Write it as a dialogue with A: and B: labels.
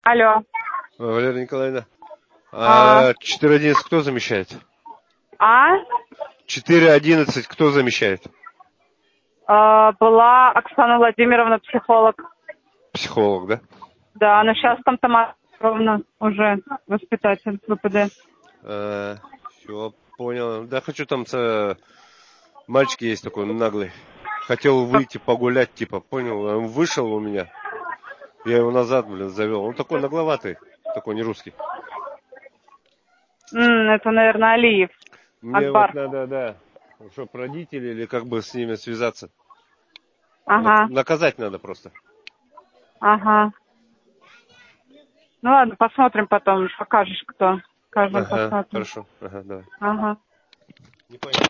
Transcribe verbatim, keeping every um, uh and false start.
A: Алло.
B: Валерия Николаевна,
A: А,
B: а четыре одиннадцать кто замещает?
A: а?
B: четыре одиннадцать кто замещает?
A: А, была Оксана Владимировна, психолог.
B: Психолог, да?
A: Да, но сейчас там Тамара Петровна уже воспитатель ВПД.
B: А, все, понял. Да, хочу там с... мальчик есть такой наглый. Хотел выйти погулять, типа, понял? Он вышел у меня. Я его назад, блин, завел. Он такой нагловатый, такой не русский.
A: М, это, наверное, Алиев.
B: Мне вот
A: Акбар.
B: надо, да, чтоб родители или как бы с ними связаться.
A: Ага,
B: Наказать надо просто.
A: ага. Ну ладно, посмотрим потом, покажешь, кто. Скажем,
B: Ага,
A: посмотрим.
B: хорошо. Ага, давай.
A: Ага.
B: Не понял.